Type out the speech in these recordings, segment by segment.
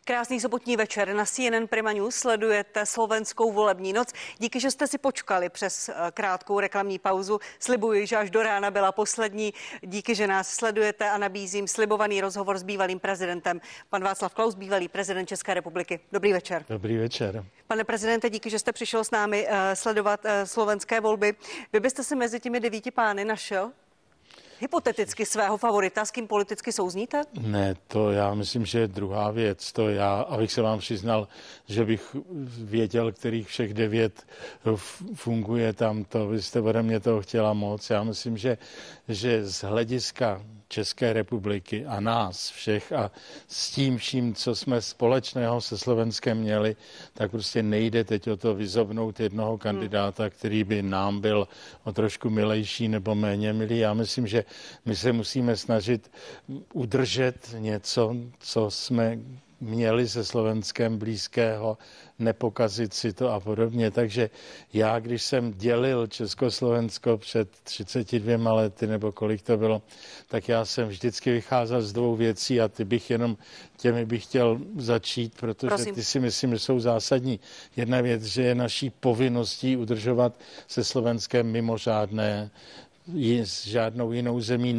Krásný sobotní večer. Na CNN Prima News sledujete slovenskou volební noc. Díky, že jste si počkali přes krátkou reklamní pauzu. Slibuji, že až do rána byla poslední. Díky, že nás sledujete a nabízím slibovaný rozhovor s bývalým prezidentem. Pan Václav Klaus, bývalý prezident České republiky. Dobrý večer. Dobrý večer. Pane prezidente, díky, že jste přišel s námi sledovat slovenské volby. Vy byste si mezi těmi 9 pány našel hypoteticky svého favorita, s kým politicky souzníte? Ne, to já myslím, že je druhá věc. To já, abych se vám přiznal, že bych věděl, kterých všech 9 funguje tam, to vy jste ode mě toho chtěla moc. Já myslím, že z hlediska České republiky a nás všech a s tím vším, co jsme společného se Slovenskem měli, tak prostě nejde teď o to vyzobnout jednoho kandidáta, který by nám byl o trošku milejší nebo méně milý. Já myslím, že my se musíme snažit udržet něco, co jsme měli se Slovenskem blízkého, nepokazit si to a podobně. Takže já, když jsem dělil Československo před 32 lety, nebo kolik to bylo, tak já jsem vždycky vycházel z 2 věcí a těmi bych chtěl začít, protože ty si myslím, že jsou zásadní. Jedna věc, že je naší povinností udržovat se Slovenskem mimořádné, s žádnou jinou zemí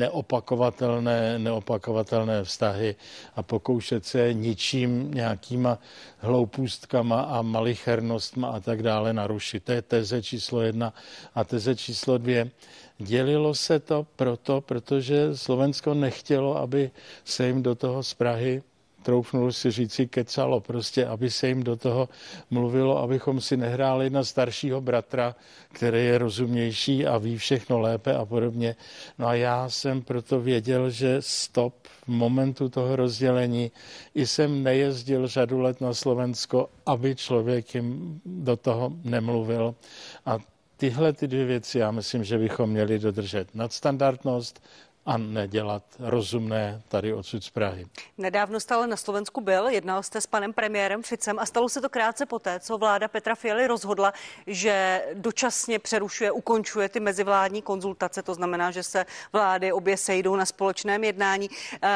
neopakovatelné vztahy a pokoušet se ničím, nějakýma hloupůstkama a malichernostma a tak dále narušit. To je teze číslo 1. A teze číslo 2. Dělilo se to protože Slovensko nechtělo, aby se jim do toho z Prahy, troufnul si říci, kecalo, prostě, aby se jim do toho mluvilo, abychom si nehráli na staršího bratra, který je rozumnější a ví všechno lépe a podobně. No a já jsem proto věděl, že stop v momentu toho rozdělení. I jsem nejezdil řadu let na Slovensko, aby člověk jim do toho nemluvil. A tyhle 2 věci já myslím, že bychom měli dodržet. Nadstandardnost a nedělat rozumné tady odsud z Prahy. Nedávno jste ale na Slovensku byl, jednal jste s panem premiérem Ficem a stalo se to krátce poté, co vláda Petra Fialy rozhodla, že dočasně přerušuje, ukončuje ty mezivládní konzultace, to znamená, že se vlády obě sejdou na společném jednání.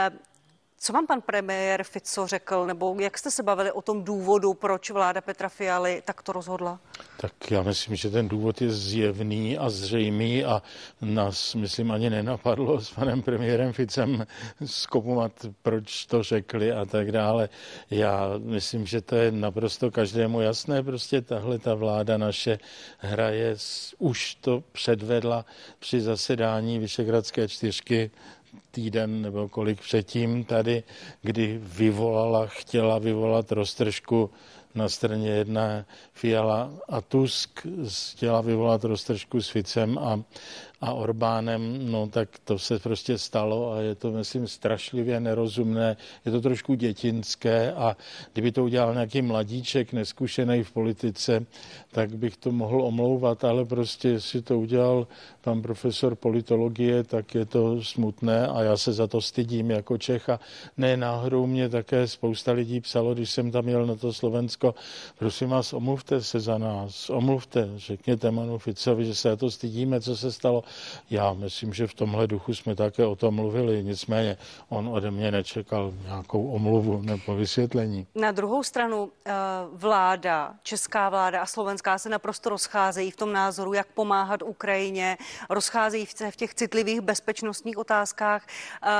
Co vám pan premiér Fico řekl, nebo jak jste se bavili o tom důvodu, proč vláda Petra Fialy takto rozhodla? Tak já myslím, že ten důvod je zjevný a zřejmý a nás, myslím, ani nenapadlo s panem premiérem Ficem zkoumat, proč to řekli a tak dále. Já myslím, že to je naprosto každému jasné, prostě tahle ta vláda naše hraje, už to předvedla při zasedání Vyšehradské 4 týden nebo kolik předtím tady, kdy chtěla vyvolat roztržku na straně jedné Fiala a Tusk, chtěla vyvolat roztržku s Ficem a Orbánem, no tak to se prostě stalo a je to, myslím, strašlivě nerozumné, je to trošku dětinské a kdyby to udělal nějaký mladíček, neskušený v politice, tak bych to mohl omlouvat, ale prostě jestli to udělal pan profesor politologie, tak je to smutné a já se za to stydím jako Čech a ne náhodou mě také spousta lidí psalo, když jsem tam jel na to Slovensko, prosím vás, omluvte se za nás, řekněte panu Ficovi, že se za to stydíme, co se stalo. Já myslím, že v tomhle duchu jsme také o tom mluvili, nicméně on ode mě nečekal nějakou omluvu nebo vysvětlení. Na druhou stranu vláda, česká vláda a slovenská se naprosto rozcházejí v tom názoru, jak pomáhat Ukrajině, rozcházejí v těch citlivých bezpečnostních otázkách.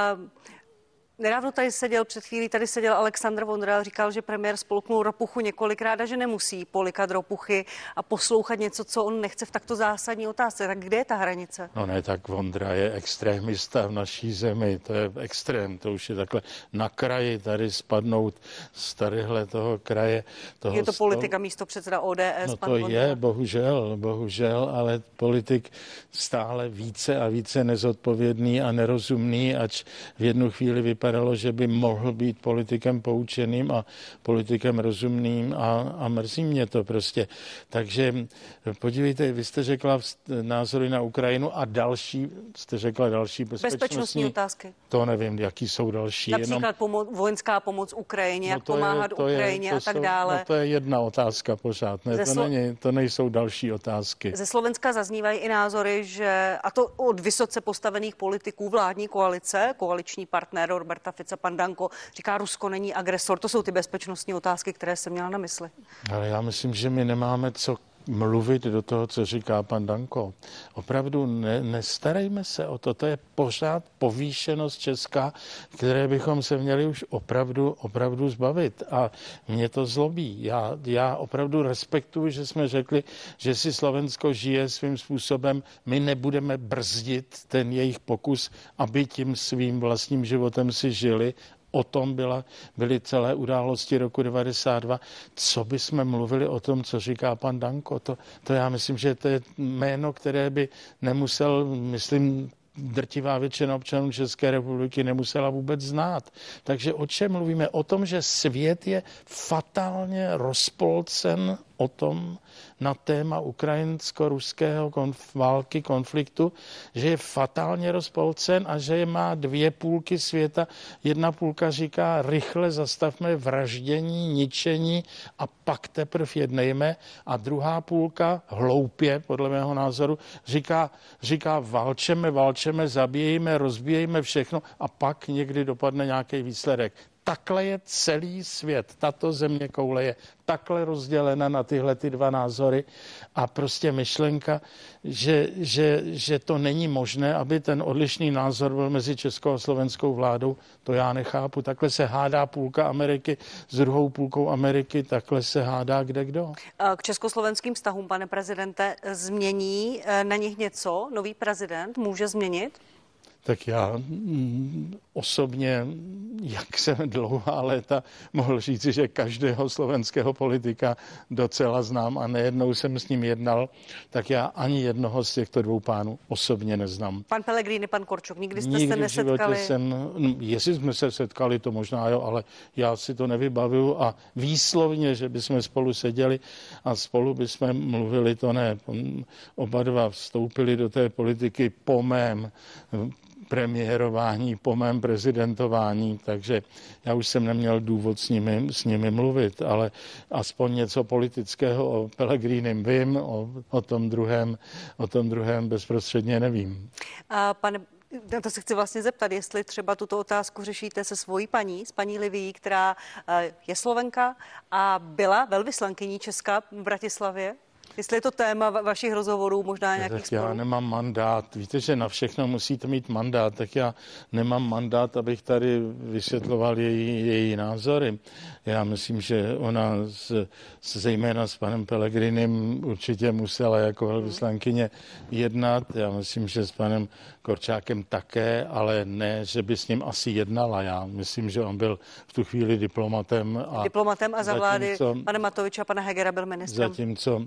Nedávno před chvílí tady seděl Alexandr Vondra a říkal, že premiér spolknul ropuchu několikrát a že nemusí polikat ropuchy a poslouchat něco, co on nechce v takto zásadní otázce. Tak kde je ta hranice? No ne, tak Vondra je extrémista v naší zemi, to je extrém, to už je takhle na kraji tady spadnout z tadyhle toho kraje. Je to politika místopředseda ODS, no pan to Vondra? Je, bohužel, ale politik stále více a více nezodpovědný a nerozumný, ač v jednu chvíli vypadalo, že by mohl být politikem poučeným a politikem rozumným a mrzí mě to prostě. Takže podívejte, vy jste řekla názory na Ukrajinu a jste řekla další bezpečnostní otázky. To nevím, jaký jsou další. Například vojenská pomoc Ukrajině, jak pomáhat Ukrajině a tak dále. No to je jedna otázka pořád, to nejsou další otázky. Ze Slovenska zaznívají i názory, že, a to od vysoce postavených politiků vládní koalice, koaliční partner Robert Roberta Fica. Pan Danko říká, Rusko není agresor. To jsou ty bezpečnostní otázky, které jsem měla na mysli. Ale já myslím, že my nemáme co mluvit do toho, co říká pan Danko. Opravdu nestarejme se o to. To je pořád povýšenost Česka, které bychom se měli už opravdu zbavit. A mě to zlobí. Já opravdu respektuji, že jsme řekli, že si Slovensko žije svým způsobem. My nebudeme brzdit ten jejich pokus, aby tím svým vlastním životem si žili. O tom byly celé události roku 92. Co bychom mluvili o tom, co říká pan Danko? To já myslím, že to je jméno, které by nemusel, myslím, drtivá většina občanů České republiky nemusela vůbec znát. Takže o čem mluvíme? O tom, že svět je fatálně rozpolcen o tom na téma ukrajinsko-ruského války, konfliktu, že je fatálně rozpolcen a že má dvě půlky světa. Jedna půlka říká, rychle zastavme vraždění, ničení a pak teprve jednejme. A druhá půlka, hloupě, podle mého názoru, říká válčeme, zabíjejme, rozbíjejme všechno a pak někdy dopadne nějaký výsledek. Takhle je celý svět, tato zeměkoule je takhle rozdělena na tyhle ty dva názory a prostě myšlenka, že to není možné, aby ten odlišný názor byl mezi českou a slovenskou vládou, to já nechápu. Takhle se hádá půlka Ameriky s druhou půlkou Ameriky, takhle se hádá kdo. K československým vztahům, pane prezidente, změní na nich něco? Nový prezident může změnit? Tak já osobně, jak jsem dlouhá léta mohl říci, že každého slovenského politika docela znám a nejednou jsem s ním jednal, tak já ani jednoho z těchto dvou pánů osobně neznám. Pan Pellegrini, pan Korčok, nikdy jste se nesetkali? Jestli jsme se setkali, to možná jo, ale já si to nevybavuju a výslovně, že bychom spolu seděli a spolu bychom mluvili, to ne. Oba dva vstoupili do té politiky po mém premiérování, po mém prezidentování, takže já už jsem neměl důvod s nimi mluvit, ale aspoň něco politického o Pellegrinim vím, o tom druhém bezprostředně nevím. Pane, to se chci vlastně zeptat, jestli třeba tuto otázku řešíte se svojí paní, s paní Livií, která je Slovenka a byla velvyslankyní Česka v Bratislavě? Jestli je to téma vašich rozhovorů, možná nějakých sporů? Já nemám mandát. Víte, že na všechno musíte mít mandát, tak já nemám mandát, abych tady vysvětloval její názory. Já myslím, že ona zejména s panem Pellegrinem určitě musela jako velvyslankyně jednat. Já myslím, že s panem Korčákem také, ale ne, že by s ním asi jednala. Já myslím, že on byl v tu chvíli diplomatem. Diplomatem a za vlády pana Matoviče a pana Hegera byl ministrem. Zatímco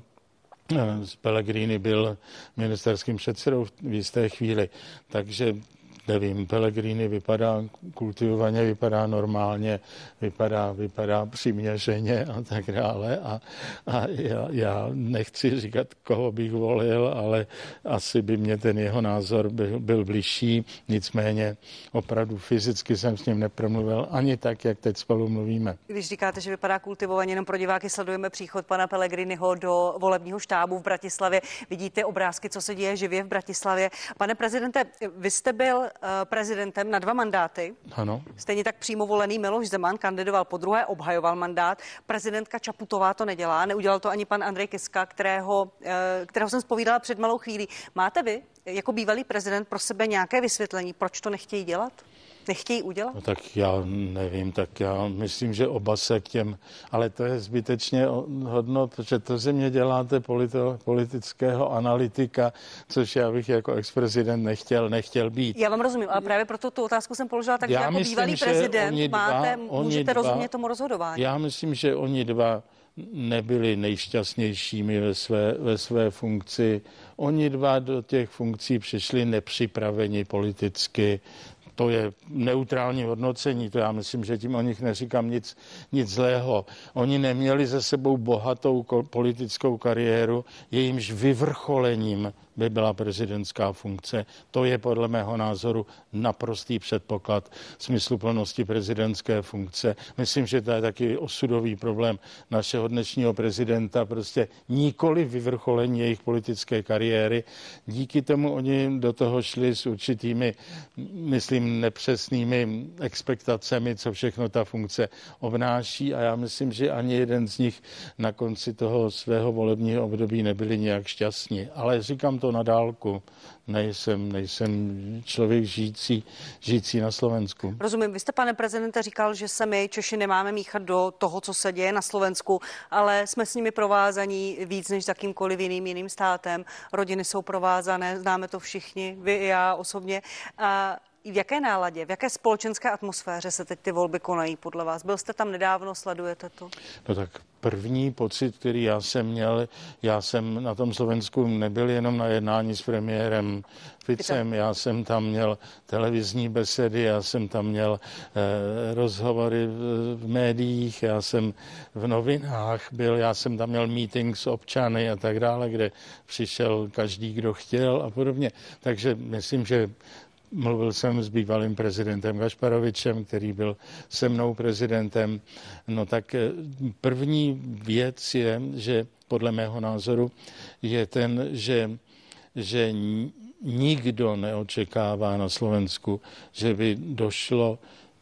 Pellegrini byl ministerským předsedou v jisté chvíli, takže nevím, Pellegrini vypadá kultivovaně, vypadá normálně, vypadá přiměřeně a tak dále a já nechci říkat, koho bych volil, ale asi by mě ten jeho názor byl bližší, nicméně opravdu fyzicky jsem s ním nepromluvil ani tak, jak teď spolu mluvíme. Když říkáte, že vypadá kultivovaně, jenom pro diváky sledujeme příchod pana Pellegriniho do volebního štábu v Bratislavě. Vidíte obrázky, co se děje živě v Bratislavě. Pane prezidente, vy jste byl prezidentem na 2 mandáty. Ano. Stejně tak přímo volený Miloš Zeman kandidoval podruhé, obhajoval mandát. Prezidentka Čaputová to nedělá, neudělal to ani pan Andrej Kiska, kterého jsem zpovídala před malou chvílí. Máte vy jako bývalý prezident pro sebe nějaké vysvětlení, proč to nechtějí dělat? Nechtějí udělat? No tak já nevím, tak já myslím, že oba se k těm, ale to je zbytečně hodno, protože to ze mě děláte politického analytika, což já bych jako ex-prezident nechtěl být. Já vám rozumím, ale právě proto tu otázku jsem položila tak, že jako bývalý prezident můžete rozumět tomu rozhodování. Já myslím, že oni dva nebyli nejšťastnějšími ve své funkci. Oni dva do těch funkcí přišli nepřipraveni politicky. To je neutrální hodnocení, to já myslím, že tím o nich neříkám nic zlého. Oni neměli za sebou bohatou politickou kariéru, jejímž vyvrcholením by byla prezidentská funkce. To je podle mého názoru naprostý předpoklad smysluplnosti prezidentské funkce. Myslím, že to je taky osudový problém našeho dnešního prezidenta, prostě nikoli vyvrcholení jejich politické kariéry. Díky tomu oni do toho šli s určitými, myslím, nepřesnými expectacemi, co všechno ta funkce obnáší, a já myslím, že ani jeden z nich na konci toho svého volebního období nebyli nějak šťastní. Ale říkám to na dálku. Nejsem člověk žijící na Slovensku. Rozumím. Vy jste, pane prezidente, říkal, že se my Češi nemáme míchat do toho, co se děje na Slovensku, ale jsme s nimi provázaní víc než s jakýmkoliv jiným státem. Rodiny jsou provázané, známe to všichni, vy i já osobně. V jaké náladě, v jaké společenské atmosféře se teď ty volby konají podle vás? Byl jste tam nedávno, sledujete to? No tak první pocit, který já jsem měl, já jsem na tom Slovensku nebyl jenom na jednání s premiérem Ficem, já jsem tam měl televizní besedy, já jsem tam měl rozhovory v médiích, já jsem v novinách byl, já jsem tam měl meeting s občany a tak dále, kde přišel každý, kdo chtěl a podobně. Takže myslím, že mluvil jsem s bývalým prezidentem Gašparovičem, který byl se mnou prezidentem. No tak první věc je, že podle mého názoru je ten, že nikdo neočekává na Slovensku, že by došlo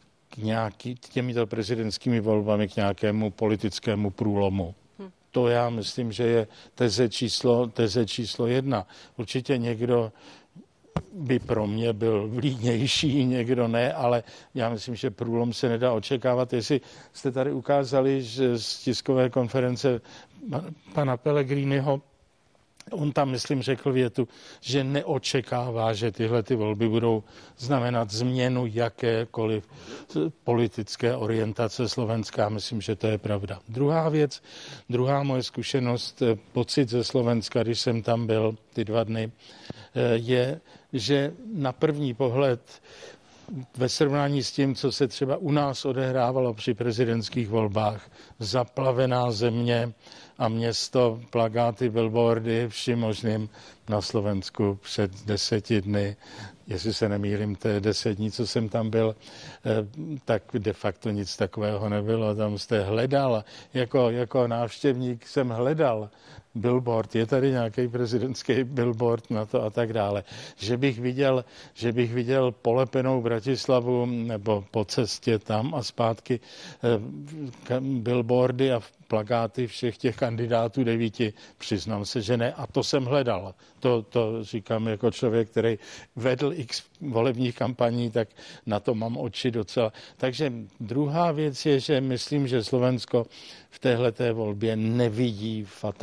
k těmito prezidentskými volbami k nějakému politickému průlomu. To já myslím, že je teze číslo 1. Určitě někdo by pro mě byl vlídnější, někdo ne, ale já myslím, že průlom se nedá očekávat. Jestli jste tady ukázali, že z tiskové konference pana Pellegriniho, on tam, myslím, řekl větu, že neočekává, že tyhle ty volby budou znamenat změnu jakékoliv politické orientace Slovenska. Myslím, že to je pravda. Druhá věc, druhá moje zkušenost, pocit ze Slovenska, když jsem tam byl ty 2 dny, je, že na první pohled ve srovnání s tím, co se třeba u nás odehrávalo při prezidentských volbách, zaplavená země a město, plakáty, billboardy, vším možným na Slovensku před 10 dny, jestli se nemýlím, to je 10 dní, co jsem tam byl, tak de facto nic takového nebylo. Tam jste hledal, jako návštěvník jsem hledal billboard, je tady nějaký prezidentský billboard na to a tak dále. Že bych viděl polepenou Bratislavu nebo po cestě tam a zpátky billboardy a plakáty všech těch kandidátů 9, přiznám se, že ne. A to jsem hledal. To říkám jako člověk, který vedl x volebních kampaní, tak na to mám oči docela. Takže druhá věc je, že myslím, že Slovensko v téhleté volbě nevidí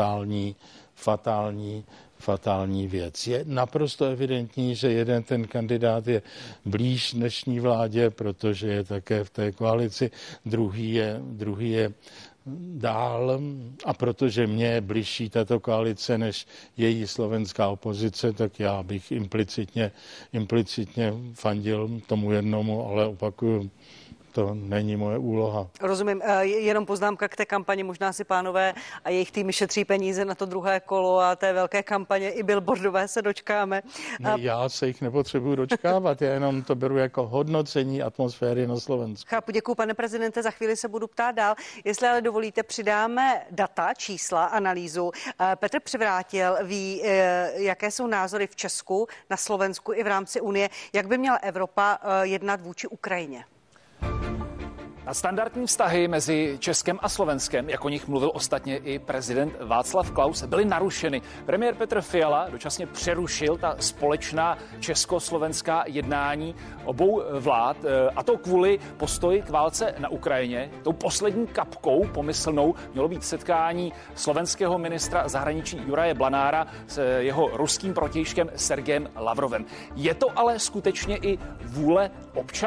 fatální věc. Je naprosto evidentní, že jeden ten kandidát je blíž dnešní vládě, protože je také v té koalici, druhý je dál, a protože mě je bližší tato koalice než její slovenská opozice, tak já bych implicitně fandil tomu jednomu, ale opakuju, to není moje úloha. Rozumím. Jenom poznámka k té kampani. Možná si pánové a jejich týmy šetří peníze na to druhé kolo a té velké kampaně i billboardové se dočkáme. Ne, já se jich nepotřebuji dočkávat, já jenom to beru jako hodnocení atmosféry na Slovensku. Chápu, děkuji, pane prezidente, za chvíli se budu ptát dál. Jestli ale dovolíte, přidáme data, čísla, analýzu. Petr Přivrátil ví, jaké jsou názory v Česku, na Slovensku i v rámci Unie, jak by měla Evropa jednat vůči Ukrajině. Na standardní vztahy mezi Českem a Slovenskem, jak o nich mluvil ostatně i prezident Václav Klaus, byly narušeny. Premiér Petr Fiala dočasně přerušil ta společná československá jednání obou vlád, a to kvůli postoji k válce na Ukrajině. Tou poslední kapkou pomyslnou mělo být setkání slovenského ministra zahraničí Juraje Blanára s jeho ruským protějškem Sergejem Lavrovem. Je to ale skutečně i vůle občanů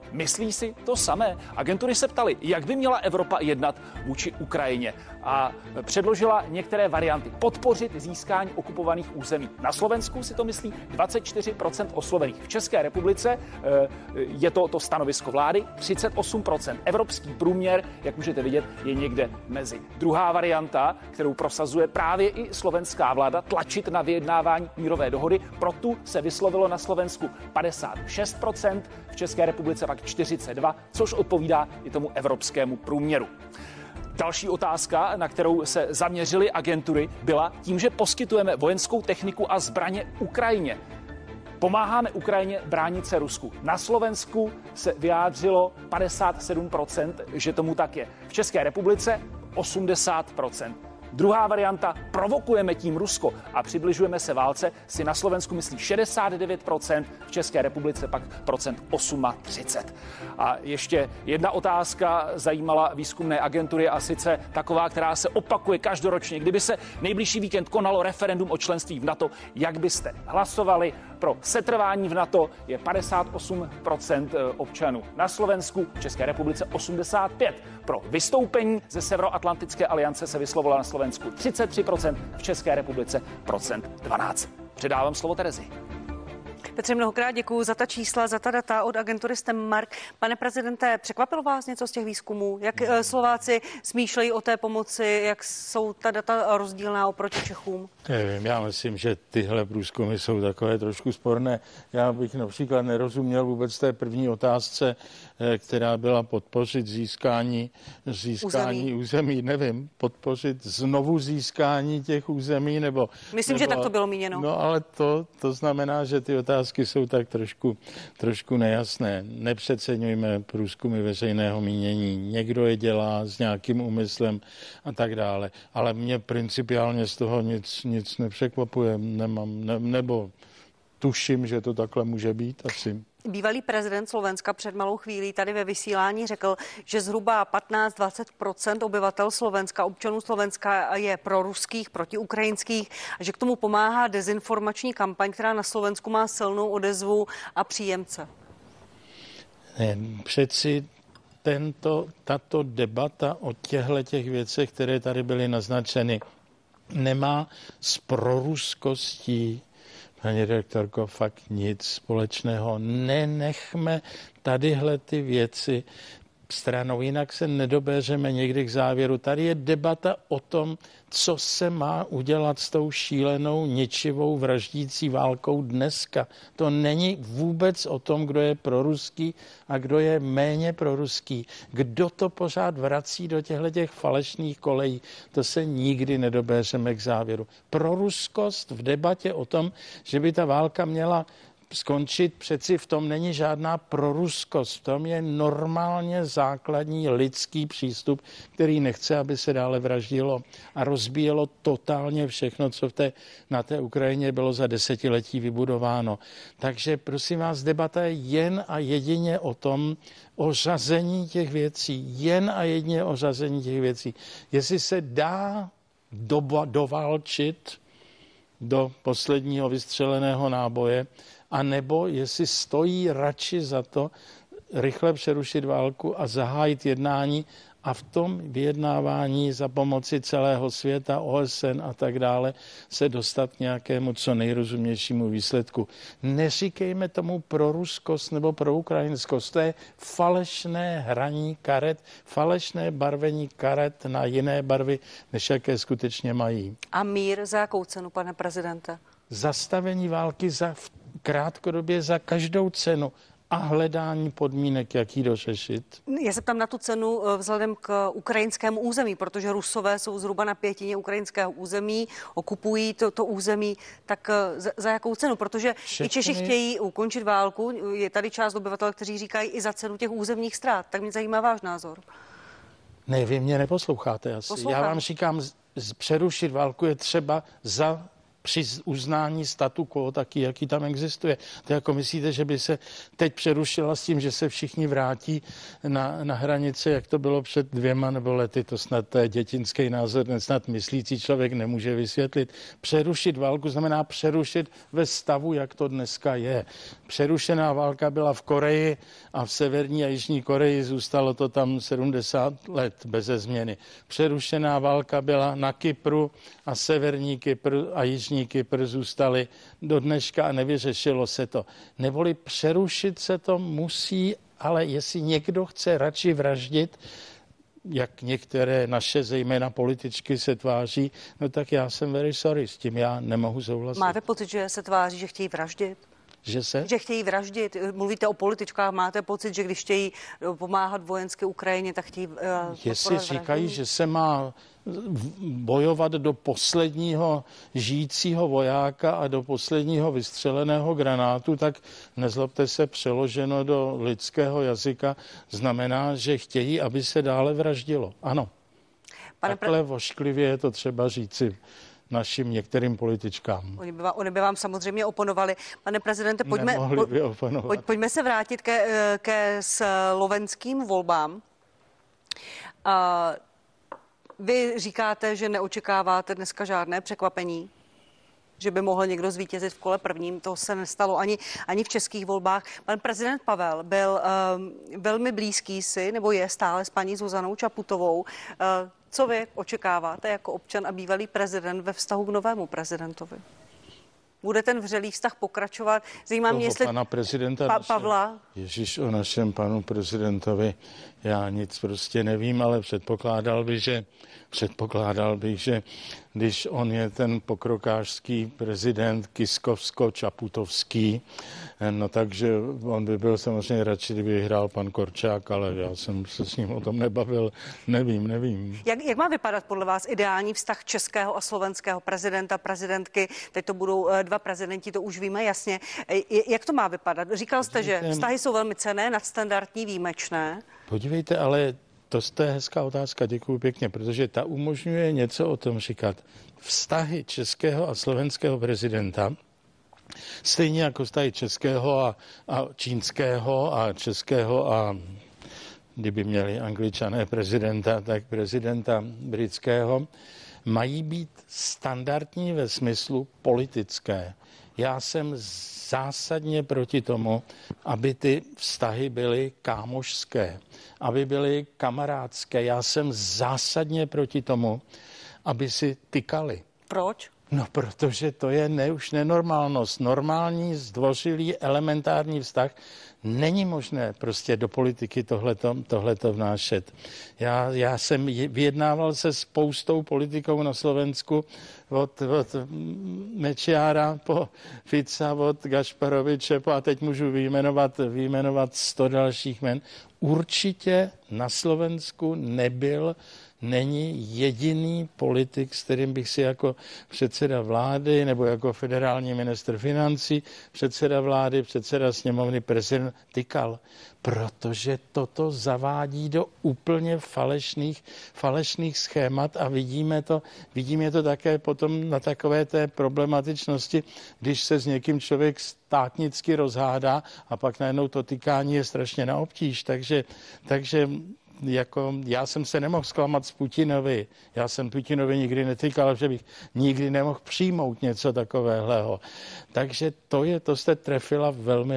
myslí si to samé. Agentury se ptaly, jak by měla Evropa jednat vůči Ukrajině a předložila některé varianty. Podpořit získání okupovaných území. Na Slovensku si to myslí 24% oslovených. V České republice je to stanovisko vlády 38%. Evropský průměr, jak můžete vidět, je někde mezi. Druhá varianta, kterou prosazuje právě i slovenská vláda, tlačit na vyjednávání mírové dohody. Pro tu se vyslovilo na Slovensku 56%, v České republice pak 42%, což odpovídá i tomu evropskému průměru. Další otázka, na kterou se zaměřily agentury, byla tím, že poskytujeme vojenskou techniku a zbraně Ukrajině. Pomáháme Ukrajině bránit se Rusku. Na Slovensku se vyjádřilo 57%, že tomu tak je. V České republice 80%. Druhá varianta, provokujeme tím Rusko a přibližujeme se válce, si na Slovensku myslí 69%, v České republice pak procent 38%. A ještě jedna otázka zajímala výzkumné agentury a sice taková, která se opakuje každoročně. Kdyby se nejbližší víkend konalo referendum o členství v NATO, jak byste hlasovali? Pro setrvání v NATO je 58% občanů. Na Slovensku, v České republice 85%. Pro vystoupení ze Severoatlantické aliance se vyslovilo na Slovensku 33%, v České republice 12%. Předávám slovo Terezi. Petře, mnohokrát děkuju za ta čísla, za ta data od agentury STEM-Mark. Pane prezidente, překvapilo vás něco z těch výzkumů? Jak Slováci smýšlejí o té pomoci? Jak jsou ta data rozdílná oproti Čechům? Nevím, já myslím, že tyhle průzkumy jsou takové trošku sporné. Já bych například nerozuměl vůbec té první otázce, která byla podpořit získání území. Nevím, podpořit znovu získání těch území, nebo... Myslím, že tak to bylo míněno. No, ale to znamená, že ty otázky jsou tak trošku nejasné. Nepřeceňujme průzkumy veřejného mínění. Někdo je dělá s nějakým úmyslem a tak dále. Ale mě principiálně z toho nic nepřekvapuje. Nebo tuším, že to takhle může být asi. Bývalý prezident Slovenska před malou chvílí tady ve vysílání řekl, že zhruba 15-20% obyvatel Slovenska, občanů Slovenska je proruských, protiukrajinských a že k tomu pomáhá dezinformační kampaň, která na Slovensku má silnou odezvu a příjemce. Ne, přeci tato debata o těch věcech, které tady byly naznačeny, nemá s proruskostí, paní redaktorko, fakt nic společného. Nenechme tadyhle ty věci stranou, jinak se nedobéřeme někdy k závěru. Tady je debata o tom, co se má udělat s tou šílenou, ničivou, vraždící válkou dneska. To není vůbec o tom, kdo je proruský a kdo je méně proruský. Kdo to pořád vrací do těchto falešných kolejí, to se nikdy nedobéřeme k závěru. Proruskost v debatě o tom, že by ta válka měla skončit, přeci v tom není žádná proruskost. V tom je normálně základní lidský přístup, který nechce, aby se dále vraždilo a rozbíjelo totálně všechno, co na té Ukrajině bylo za desetiletí vybudováno. Takže prosím vás, debata je jen a jedině o tom, o řazení těch věcí. Jen a jedině o řazení těch věcí. Jestli se dá doválčit do posledního vystřeleného náboje, a nebo jestli stojí radši za to rychle přerušit válku a zahájit jednání a v tom vyjednávání za pomoci celého světa, OSN a tak dále se dostat k nějakému co nejrozumnějšímu výsledku. Neříkejme tomu proruskost nebo proukrajinskost. To je falešné hraní karet, falešné barvení karet na jiné barvy, než jaké skutečně mají. A mír za jakou cenu, pane prezidente? Zastavení války krátkodobě za každou cenu a hledání podmínek, jak ji dořešit. Já se ptám na tu cenu vzhledem k ukrajinskému území, protože Rusové jsou zhruba na pětině ukrajinského území, okupují to území, tak za jakou cenu? Protože i Češi chtějí ukončit válku, je tady část obyvatel, kteří říkají i za cenu těch územních ztrát. Tak mě zajímá váš názor. Ne, vy mě neposloucháte asi. Já vám říkám, přerušit válku je třeba za při uznání statu quo taky, jaký tam existuje. To jako myslíte, že by se teď přerušila s tím, že se všichni vrátí na hranice, jak to bylo před 2 nebo lety, to snad to je dětinský názor, ten snad myslící člověk nemůže vysvětlit. Přerušit válku znamená přerušit ve stavu, jak to dneska je. Přerušená válka byla v Koreji a v Severní a Jižní Koreji zůstalo to tam 70 let beze změny. Přerušená válka byla na Kypru a Severní Kypr a Jižní Kypr zůstaly do dneška a nevyřešilo se to. Neboli přerušit se to musí, ale jestli někdo chce radši vraždit, jak některé naše, zejména političky, se tváří, no tak já jsem very sorry, s tím já nemohu souhlasit. Máte pocit, že se tváří, že chtějí vraždit? Že chtějí vraždit. Mluvíte o političkách, máte pocit, že když chtějí pomáhat vojenské Ukrajině, tak chtějí jestli říkají, že se má bojovat do posledního žijícího vojáka a do posledního vystřeleného granátu, tak nezlobte se, přeloženo do lidského jazyka znamená, že chtějí, aby se dále vraždilo. Ano. Takhle vošklivě je to třeba říci našim některým političkám. Oni by vám samozřejmě oponovali. Pane prezidente, pojďme se vrátit ke slovenským volbám. Vy říkáte, že neočekáváte dneska žádné překvapení, že by mohl někdo zvítězit v kole prvním. To se nestalo ani v českých volbách. Pan prezident Pavel byl velmi blízký si, nebo je stále s paní Zuzanou Čaputovou. Co vy očekáváte jako občan a bývalý prezident ve vztahu k novému prezidentovi? Bude ten vřelý vztah pokračovat? Zajímá mě, jestli pana prezidenta Pavla. Ježíš, o našem panu prezidentovi já nic prostě nevím, ale předpokládal bych, že když on je ten pokrokářský prezident Kiskovsko-Čaputovský, no takže on by byl samozřejmě radši, kdyby vyhrál pan Korčák, ale já jsem se s ním o tom nebavil, nevím. Jak má vypadat podle vás ideální vztah českého a slovenského prezidenta, prezidentky? Teď to budou 2 prezidenti, to už víme jasně. Jak to má vypadat? Říkal jste, že vztahy jsou velmi cenné, nadstandardní, výjimečné. Podívejte, ale to je hezká otázka, děkuji pěkně, protože ta umožňuje něco o tom říkat. Vztahy českého a slovenského prezidenta, stejně jako vztahy českého a čínského a českého a kdyby měli Angličané prezidenta, tak prezidenta britského, mají být standardní ve smyslu politické. Já jsem zásadně proti tomu, aby ty vztahy byly kámošské, aby byly kamarádské. Já jsem zásadně proti tomu, aby si tykali. Proč? No, protože to je už nenormálnost. Normální, zdvořilý, elementární vztah není možné prostě do politiky tohleto vnášet. Já jsem vyjednával se spoustou politikou na Slovensku od Mečiara po Fica, od Gašparoviče a teď můžu vyjmenovat 100 dalších jmen. Určitě na Slovensku není jediný politik, s kterým bych si jako předseda vlády nebo jako federální ministr financí, předseda vlády, předseda sněmovny, prezident tykal, protože toto zavádí do úplně falešných schémat a vidíme to také potom na takové té problematičnosti, když se s někým člověk státnicky rozhádá a pak najednou to tykání je strašně na obtíž, takže jako já jsem se nemohl zklamat z Putinovi. Já jsem Putinovi nikdy netykal, že bych nikdy nemohl přijmout něco takového. Takže to jste trefila velmi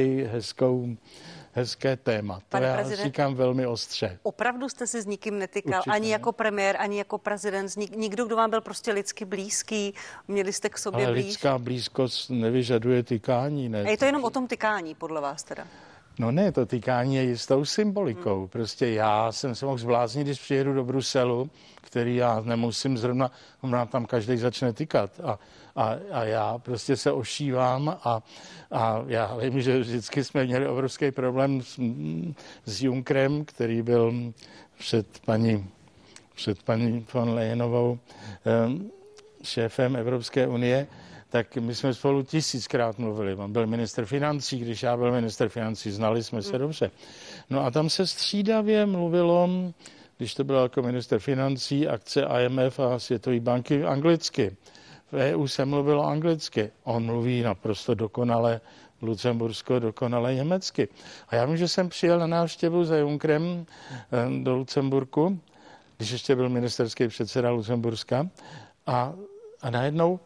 hezké téma. To já říkám velmi ostře. Opravdu jste si s nikým netykal? Určitě, ani jako premiér, ani jako prezident? Nikdo, kdo vám byl prostě lidsky blízký? Měli jste k sobě blíž? Ale lidská blízkost nevyžaduje tykání. Ne? A je to jenom o tom tykání, podle vás teda? No ne, to tykání je jistou symbolikou. Prostě já jsem se mohl zbláznit, když přijedu do Bruselu, který já nemusím zrovna tam každý začne tykat. A já prostě se ošívám a já vím, že vždycky jsme měli obrovský problém s Junckerem, který byl před paní von Leyenovou šéfem Evropské unie, tak my jsme spolu 1000krát mluvili. On byl ministr financí, když já byl ministr financí, znali jsme se dobře. No a tam se střídavě mluvilo, když to bylo jako ministr financí, akce IMF a Světové banky anglicky. v EU se mluvilo anglicky. On mluví naprosto dokonale Lucembursko, dokonale německy. A já vím, že jsem přijel na návštěvu za Junckerem do Lucemburku, když ještě byl ministerský předseda Lucemburska, a najednou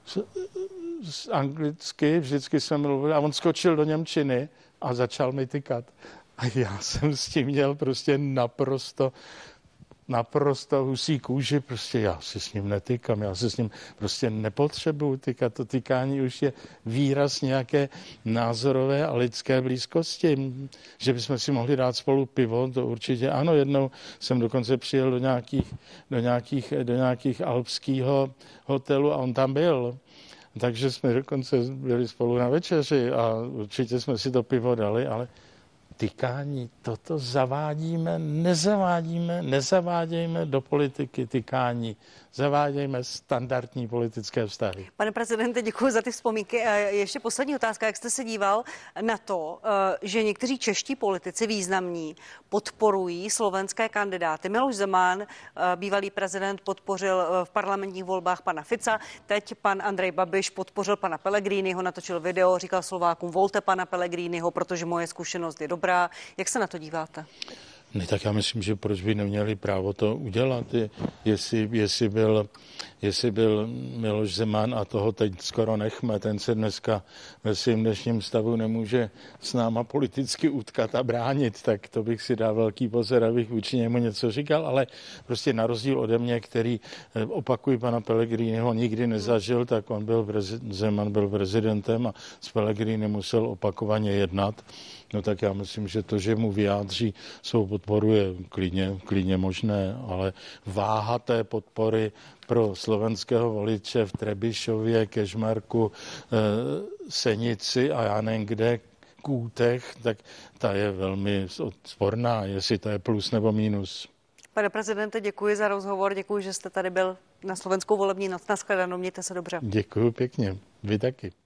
anglicky vždycky jsme mluvili a on skočil do němčiny a začal mi tykat. A já jsem s tím měl prostě naprosto husí kůži, prostě já si s ním netykám, já se s ním prostě nepotřebuju tykat. To tykání už je výraz nějaké názorové a lidské blízkosti. Že bychom si mohli dát spolu pivo, to určitě ano. Jednou jsem dokonce přijel do nějakých alpského hotelu a on tam byl. Takže jsme dokonce byli spolu na večeři a určitě jsme si to pivo dali, ale tykání, toto nezavádějme do politiky tykání, zavádějme standardní politické vztahy. Pane prezidente, děkuji za ty vzpomínky. Ještě poslední otázka, jak jste se díval na to, že někteří čeští politici významní podporují slovenské kandidáty. Miloš Zeman, bývalý prezident, podpořil v parlamentních volbách pana Fica, teď pan Andrej Babiš podpořil pana Pellegriniho, natočil video, říkal Slovákům, volte pana Pellegriniho, protože moje zkušenost je dobrá. Jak se na to díváte? Ne, tak já myslím, že proč by neměli právo to udělat, jestli byl Miloš Zeman, a toho teď skoro nechme, ten se dneska ve svém dnešním stavu nemůže s náma politicky utkat a bránit, tak to bych si dal velký pozor, abych vůči němu něco říkal, ale prostě na rozdíl ode mě, který, opakuji, pana Pellegriniho nikdy nezažil, tak Zeman byl prezidentem a s Pellegrinem musel opakovaně jednat. No tak já myslím, že to, že mu vyjádří svou podporu, je klidně možné, ale váha té podpory pro slovenského voliče v Trebišově, Kežmarku, Senici a já nevím kde, Kůtech, tak ta je velmi sporná, jestli to je plus nebo minus. Pane prezidente, děkuji za rozhovor, děkuji, že jste tady byl na Slovenskou volební noc. Nashledanou, mějte se dobře. Děkuji pěkně, vy taky.